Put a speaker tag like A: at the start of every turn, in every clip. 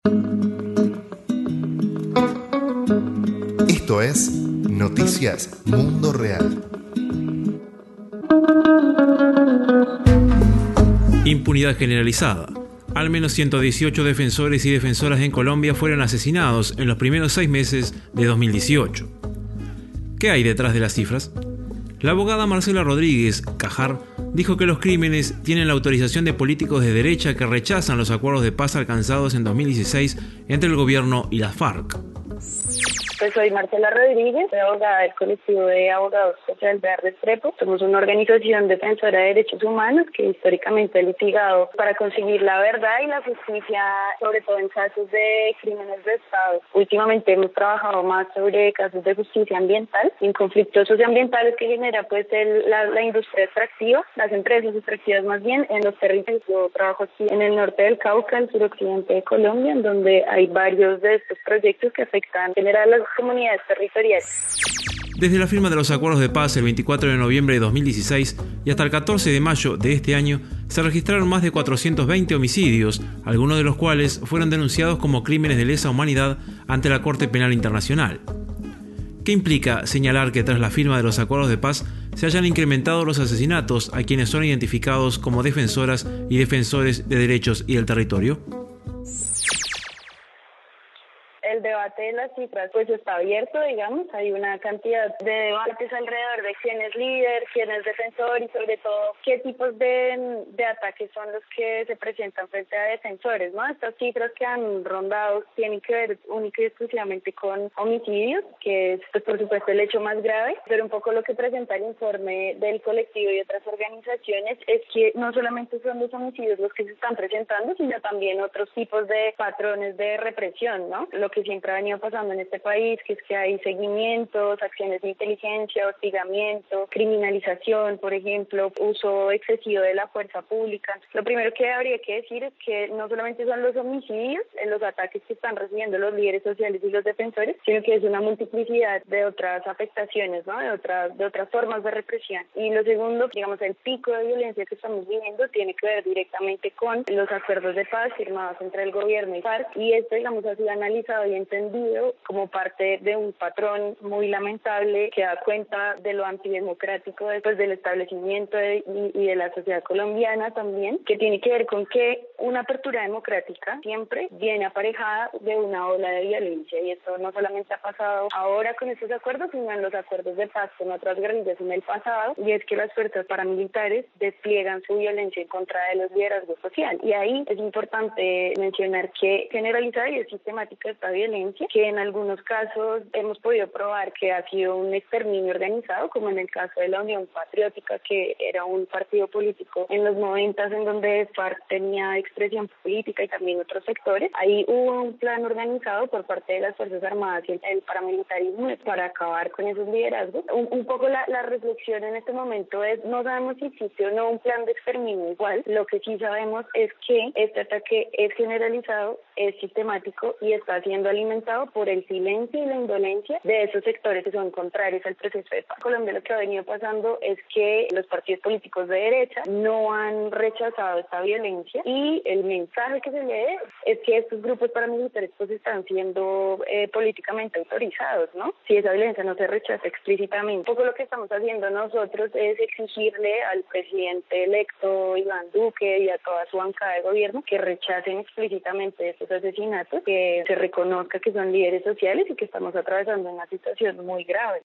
A: Esto es Noticias Mundo Real.
B: Impunidad generalizada. Al menos 118 defensores y defensoras en Colombia fueron asesinados en los primeros 6 meses de 2018. ¿Qué hay detrás de las cifras? La abogada Marcela Rodríguez Cajar dijo que los crímenes tienen la autorización de políticos de derecha que rechazan los acuerdos de paz alcanzados en 2016 entre el gobierno y las FARC.
C: Pues soy Marcela Rodríguez, soy abogada del colectivo de abogados sociales de Restrepo. Somos una organización defensora de derechos humanos que históricamente ha litigado para conseguir la verdad y la justicia, sobre todo en casos de crímenes de Estado. Últimamente hemos trabajado más sobre casos de justicia ambiental, en conflictos socioambientales que genera pues la industria extractiva, las empresas extractivas más bien, en los territorios. Yo trabajo aquí en el norte del Cauca, el suroccidente de Colombia, en donde hay varios de estos proyectos que afectan en general a las comunidades territoriales.
B: Desde la firma de los acuerdos de paz el 24 de noviembre de 2016 y hasta el 14 de mayo de este año, se registraron más de 420 homicidios, algunos de los cuales fueron denunciados como crímenes de lesa humanidad ante la Corte Penal Internacional. ¿Qué implica señalar que tras la firma de los acuerdos de paz se hayan incrementado los asesinatos a quienes son identificados como defensoras y defensores de derechos y del territorio?
C: El debate de las cifras pues está abierto, digamos, hay una cantidad de debates alrededor de quién es líder, quién es defensor y sobre todo qué tipos de ataques son los que se presentan frente a defensores, ¿no? Estas cifras que han rondado tienen que ver única y exclusivamente con homicidios, que es pues, por supuesto el hecho más grave, pero un poco lo que presenta el informe del colectivo y otras organizaciones es que no solamente son los homicidios los que se están presentando, sino también otros tipos de patrones de represión, ¿no? Lo que siempre ha venido pasando en este país, que es que hay seguimientos, acciones de inteligencia, hostigamiento, criminalización, por ejemplo, uso excesivo de la fuerza pública. Lo primero que habría que decir es que no solamente son los homicidios, los ataques que están recibiendo los líderes sociales y los defensores, sino que es una multiplicidad de otras afectaciones, ¿no? De otras formas de represión. Y lo segundo, digamos, el pico de violencia que estamos viviendo tiene que ver directamente con los acuerdos de paz firmados entre el gobierno y FARC, y esto, digamos, ha sido analizado y entendido como parte de un patrón muy lamentable que da cuenta de lo antidemocrático después del establecimiento y de la sociedad colombiana también, que tiene que ver con que una apertura democrática siempre viene aparejada de una ola de violencia, y esto no solamente ha pasado ahora con estos acuerdos, sino en los acuerdos de paz con otras guerrillas en el pasado, y es que las fuerzas paramilitares despliegan su violencia en contra de los liderazgos sociales. Y ahí es importante mencionar que generalizada y es sistemática esta violencia, que en algunos casos hemos podido probar que ha sido un exterminio organizado, como en el caso de la Unión Patriótica, que era un partido político en los 90 en donde FARC tenía expresión política y también otros sectores. Ahí hubo un plan organizado por parte de las Fuerzas Armadas y el paramilitarismo para acabar con esos liderazgos. Un poco la reflexión en este momento es, no sabemos si existe o no un plan de exterminio igual. Lo que sí sabemos es que este ataque es generalizado, es sistemático y está siendo alimentado por el silencio y la indolencia de esos sectores que son contrarios al proceso de paz. En Colombia lo que ha venido pasando es que los partidos políticos de derecha no han rechazado esta violencia, y el mensaje que se lee es que estos grupos paramilitares pues están siendo políticamente autorizados, ¿no? Si esa violencia no se rechaza explícitamente. Un poco lo que estamos haciendo nosotros es exigirle al presidente electo Iván Duque y a toda su bancada de gobierno que rechacen explícitamente estos asesinatos, que se reconozca que son líderes sociales y que estamos atravesando una situación muy grave.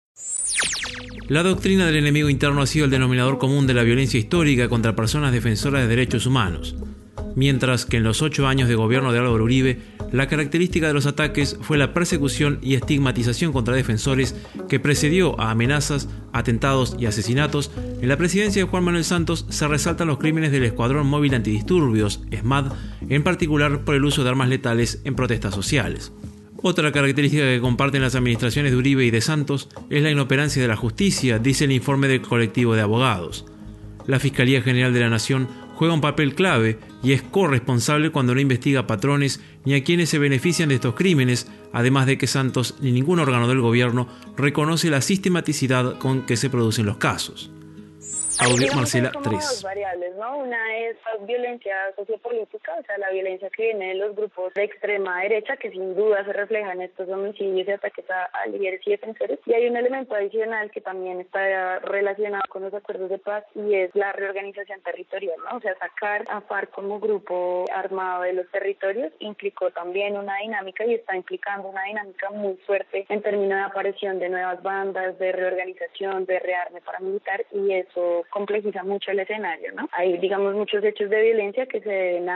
B: La doctrina del enemigo interno ha sido el denominador común de la violencia histórica contra personas defensoras de derechos humanos. Mientras que en los 8 años de gobierno de Álvaro Uribe, la característica de los ataques fue la persecución y estigmatización contra defensores que precedió a amenazas, atentados y asesinatos, en la presidencia de Juan Manuel Santos se resaltan los crímenes del Escuadrón Móvil Antidisturbios, ESMAD, en particular por el uso de armas letales en protestas sociales. Otra característica que comparten las administraciones de Uribe y de Santos es la inoperancia de la justicia, dice el informe del colectivo de abogados. La Fiscalía General de la Nación juega un papel clave y es corresponsable cuando no investiga patrones ni a quienes se benefician de estos crímenes, además de que Santos ni ningún órgano del gobierno reconoce la sistematicidad con que se producen los casos. Audio Marcela
C: como
B: 3.
C: dos variables, ¿no? Una es la violencia sociopolítica, o sea, la violencia que viene de los grupos de extrema derecha, que sin duda se refleja en estos homicidios y ataques a líderes y defensores. Y hay un elemento adicional que también está relacionado con los acuerdos de paz y es la reorganización territorial, ¿no? O sea, sacar a FARC como grupo armado de los territorios implicó también una dinámica y está implicando una dinámica muy fuerte en términos de aparición de nuevas bandas, de reorganización, de rearme paramilitar, y eso complejiza mucho el escenario, ¿no? Hay, digamos, muchos hechos de violencia que se deben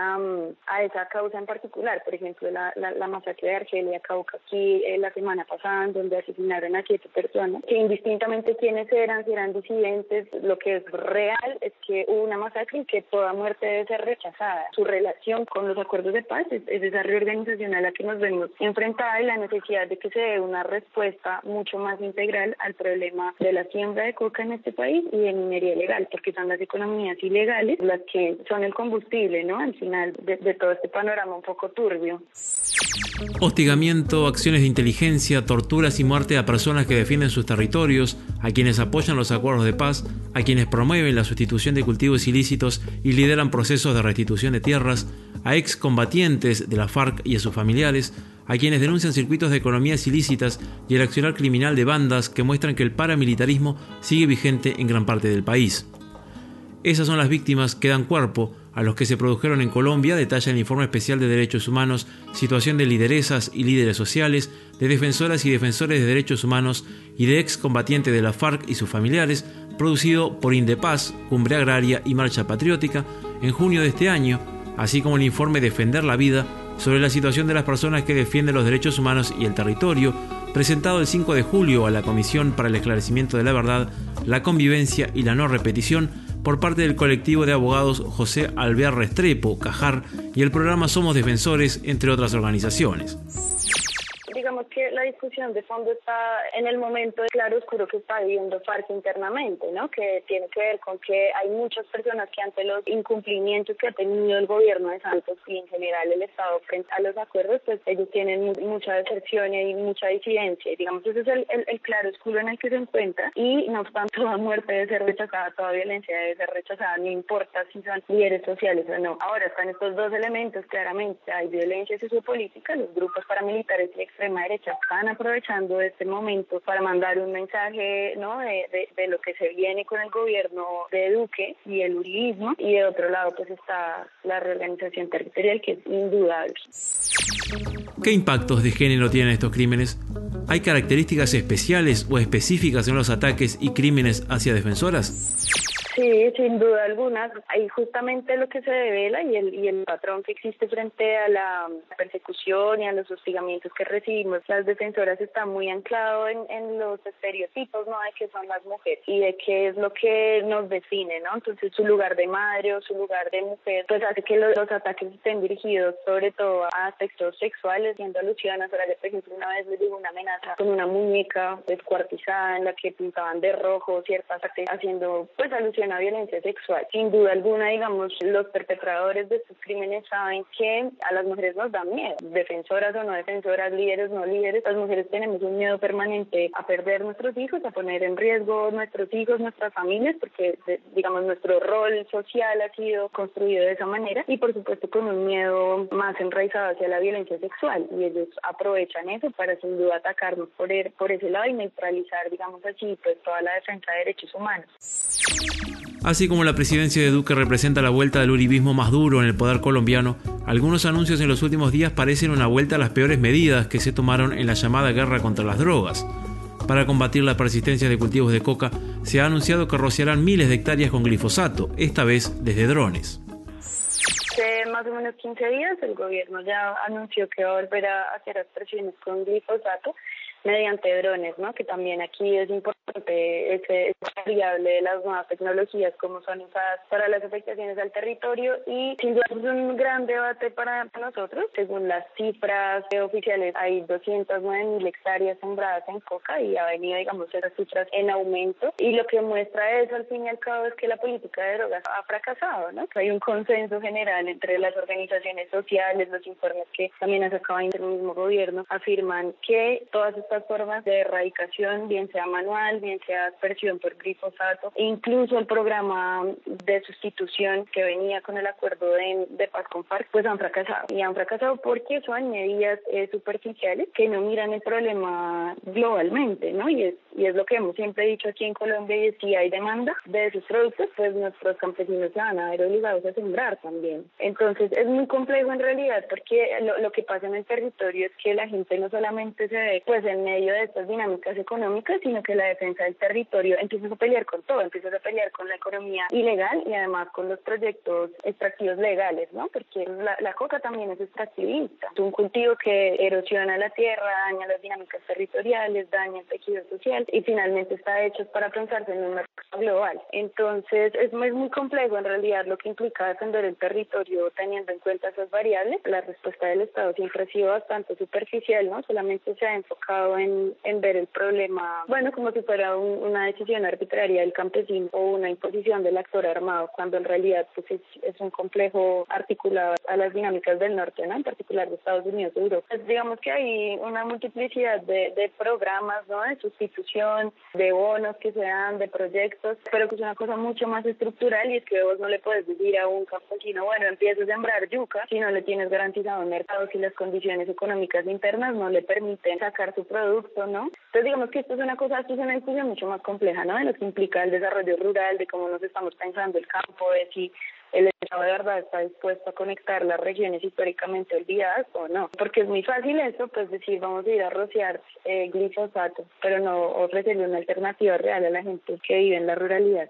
C: a esa causa en particular. Por ejemplo, la masacre de Argelia, Cauca, aquí la semana pasada, donde asesinaron a 7 personas, que indistintamente quiénes eran, si eran disidentes, lo que es real es que hubo una masacre y que toda muerte debe ser rechazada. Su relación con los acuerdos de paz es esa reorganización a la que nos vemos enfrentada y la necesidad de que se dé una respuesta mucho más integral al problema de la siembra de coca en este país y de minería ilegal, porque son las economías ilegales las que son el combustible, ¿no? Al final de todo este panorama un poco turbio.
B: Hostigamiento, acciones de inteligencia, torturas y muerte a personas que defienden sus territorios, a quienes apoyan los acuerdos de paz, a quienes promueven la sustitución de cultivos ilícitos y lideran procesos de restitución de tierras, a excombatientes de la FARC y a sus familiares, a quienes denuncian circuitos de economías ilícitas y el accionar criminal de bandas que muestran que el paramilitarismo sigue vigente en gran parte del país. Esas son las víctimas que dan cuerpo a los que se produjeron en Colombia, detalla el Informe Especial de Derechos Humanos, Situación de lideresas y líderes sociales, de defensoras y defensores de derechos humanos y de excombatientes de la FARC y sus familiares, producido por Indepaz, Cumbre Agraria y Marcha Patriótica, en junio de este año, así como el informe Defender la Vida, sobre la situación de las personas que defienden los derechos humanos y el territorio, presentado el 5 de julio a la Comisión para el Esclarecimiento de la Verdad, la Convivencia y la No Repetición, por parte del colectivo de abogados José Alvear Restrepo, Cajar, y el programa Somos Defensores, entre otras organizaciones.
C: Digamos que la discusión de fondo está en el momento de claro oscuro que está viviendo FARC internamente, ¿no? Que tiene que ver con que hay muchas personas que ante los incumplimientos que ha tenido el gobierno de Santos y en general el Estado frente a los acuerdos, pues ellos tienen mucha deserción y mucha disidencia. Y digamos, ese es el claro oscuro en el que se encuentra, y no obstante, toda muerte debe ser rechazada, toda violencia debe ser rechazada, no importa si son líderes sociales o no. Ahora están estos dos elementos, claramente hay violencia sociopolítica, los grupos paramilitares y extrema derecha están aprovechando este momento para mandar un mensaje, ¿no? de lo que se viene con el gobierno de Duque y el uribismo, y de otro lado pues está la reorganización territorial, que es indudable.
B: ¿Qué impactos de género tienen estos crímenes? ¿Hay características especiales o específicas en los ataques y crímenes hacia defensoras?
C: Sí, sin duda alguna. Hay justamente lo que se devela y el patrón que existe frente a la persecución y a los hostigamientos que recibimos. Las defensoras está muy anclado en los estereotipos, ¿no? De que son las mujeres y de qué es lo que nos define, ¿no? Entonces su lugar de madre o su lugar de mujer, pues hace que los ataques estén dirigidos sobre todo a aspectos sexuales, siendo alusión a por ejemplo, una vez les digo una amenaza con una muñeca descuartizada en la que pintaban de rojo ciertas acciones, haciendo pues alusión a violencia sexual. Sin duda alguna, digamos, los perpetradores de estos crímenes saben que a las mujeres nos da miedo, defensoras o no defensoras, líderes o no líderes, las mujeres tenemos un miedo permanente a perder nuestros hijos, a poner en riesgo nuestros hijos, nuestras familias, porque digamos nuestro rol social ha sido construido de esa manera, y por supuesto con un miedo más enraizado hacia la violencia sexual, y ellos aprovechan eso para sin duda atacarnos por ese lado y neutralizar, digamos así, pues toda la defensa de derechos humanos.
B: Así como la presidencia de Duque representa la vuelta del uribismo más duro en el poder colombiano, algunos anuncios en los últimos días parecen una vuelta a las peores medidas que se tomaron en la llamada guerra contra las drogas. Para combatir la persistencia de cultivos de coca, se ha anunciado que rociarán miles de hectáreas con glifosato, esta vez desde drones.
C: Hace más o menos 15 días el gobierno ya anunció que va a volver a hacer extracciones con glifosato mediante drones, ¿no? Que también aquí es importante esa variable de las nuevas tecnologías, cómo son usadas para las afectaciones al territorio, y sin duda es un gran debate para nosotros. Según las cifras oficiales, hay 209.000 hectáreas sembradas en coca y ha venido, digamos, esas cifras en aumento, y lo que muestra eso al fin y al cabo es que la política de drogas ha fracasado, ¿no? Que hay un consenso general entre las organizaciones sociales, los informes que también ha sacado el mismo gobierno afirman que todas estas formas de erradicación, bien sea manual, también sea aspersión por glifosato, incluso el programa de sustitución que venía con el acuerdo de paz con FARC, pues han fracasado. Y han fracasado porque son medidas superficiales que no miran el problema globalmente, ¿no? Y es lo que hemos siempre dicho aquí en Colombia, y es si hay demanda de esos productos, pues nuestros campesinos se van a ver obligados a sembrar también. Entonces es muy complejo en realidad, porque lo que pasa en el territorio es que la gente no solamente se ve pues en medio de estas dinámicas económicas, sino que la defensa del territorio empieza a pelear con todo, empieza a pelear con la economía ilegal y además con los proyectos extractivos legales, ¿no? Porque la coca también es extractivista. Es un cultivo que erosiona la tierra, daña las dinámicas territoriales, daña el tejido social y finalmente está hecho para pensarse en un mercado global. Entonces es muy complejo en realidad lo que implica defender el territorio teniendo en cuenta esas variables. La respuesta del Estado siempre ha sido bastante superficial, ¿no? Solamente se ha enfocado en ver el problema, bueno, como si fuera una decisión arbitraria del campesino o una imposición del actor armado, cuando en realidad pues es un complejo articulado a las dinámicas del norte, ¿no? En particular de Estados Unidos y Europa. Pues digamos que hay una multiplicidad de programas, ¿no? De sustitución, de bonos que se dan, de proyectos, pero que es una cosa mucho más estructural, y es que vos no le puedes decir a un campesino, bueno, empieza a sembrar yuca si no le tienes garantizado un mercado, si las condiciones económicas internas no le permiten sacar su producto, ¿no? Entonces digamos que esto es una discusión mucho más compleja, ¿no? De lo que implica el desarrollo rural, de cómo nos estamos pensando el campo, de si el Estado de verdad está dispuesto a conectar las regiones históricamente olvidadas o no. Porque es muy fácil eso, pues decir, vamos a ir a rociar glifosato, pero no ofrecerle una alternativa real a la gente que vive en la ruralidad.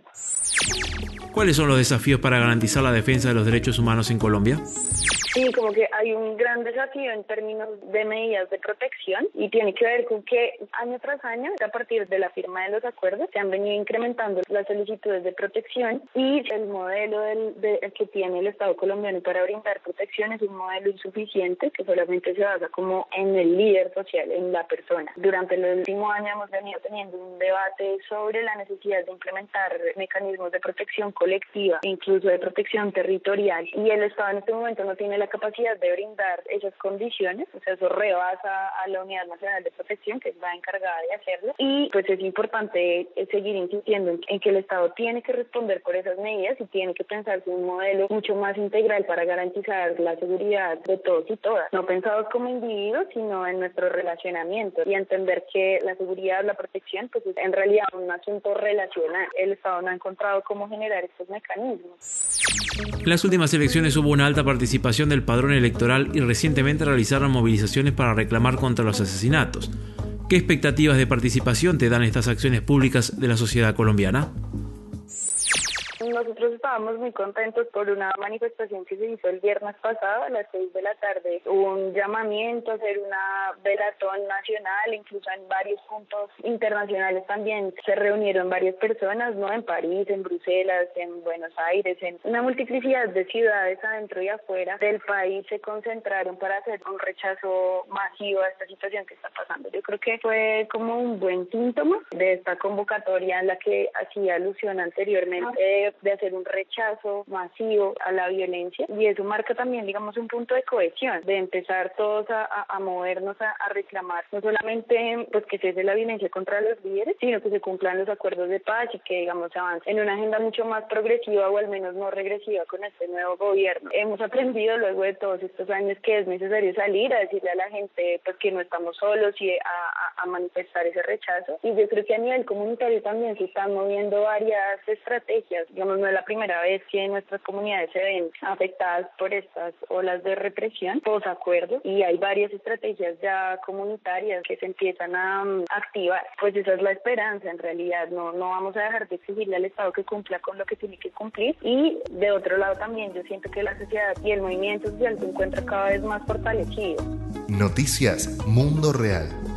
B: ¿Cuáles son los desafíos para garantizar la defensa de los derechos humanos en Colombia?
C: Sí, como que hay un gran desafío en términos de medidas de protección, y tiene que ver con que año tras año, a partir de la firma de los acuerdos, se han venido incrementando las solicitudes de protección, y el modelo que tiene el Estado colombiano para brindar protección es un modelo insuficiente que solamente se basa como en el líder social, en la persona. Durante el último año hemos venido teniendo un debate sobre la necesidad de implementar mecanismos de protección colectiva, incluso de protección territorial, y el Estado en este momento no tiene la capacidad de brindar esas condiciones, o sea, eso rebasa a la Unidad Nacional de Protección, que es la encargada de hacerlo, y pues es importante seguir insistiendo en que el Estado tiene que responder por esas medidas y tiene que pensarse un modelo mucho más integral para garantizar la seguridad de todos y todas, no pensados como individuos, sino en nuestro relacionamiento, y entender que la seguridad, la protección, pues es en realidad un asunto relacional. El Estado no ha encontrado cómo generar estos mecanismos.
B: En las últimas elecciones hubo una alta participación del padrón electoral y recientemente realizaron movilizaciones para reclamar contra los asesinatos. ¿Qué expectativas de participación te dan estas acciones públicas de la sociedad colombiana?
C: Nosotros estábamos muy contentos por una manifestación que se hizo el viernes pasado a las 6 de la tarde. Hubo un llamamiento a hacer una velatón nacional, incluso en varios puntos internacionales también se reunieron varias personas, ¿no? En París, en Bruselas, en Buenos Aires, en una multiplicidad de ciudades adentro y afuera del país se concentraron para hacer un rechazo masivo a esta situación que está pasando. Yo creo que fue como un buen síntoma de esta convocatoria en la que hacía alusión anteriormente de hacer un rechazo masivo a la violencia, y eso marca también, digamos, un punto de cohesión, de empezar todos a movernos a reclamar no solamente pues que cese la violencia contra los líderes, sino que se cumplan los acuerdos de paz y que, digamos, se avance en una agenda mucho más progresiva, o al menos no regresiva, con este nuevo gobierno. Hemos aprendido luego de todos estos años que es necesario salir a decirle a la gente pues que no estamos solos y a manifestar ese rechazo, y yo creo que a nivel comunitario también se están moviendo varias estrategias. Digamos, no es la primera vez que nuestras comunidades se ven afectadas por estas olas de represión posacuerdo, y hay varias estrategias ya comunitarias que se empiezan a activar. Pues esa es la esperanza, en realidad. No vamos a dejar de exigirle al Estado que cumpla con lo que tiene que cumplir, y de otro lado también yo siento que la sociedad y el movimiento social se encuentra cada vez más fortalecido.
A: Noticias Mundo Real.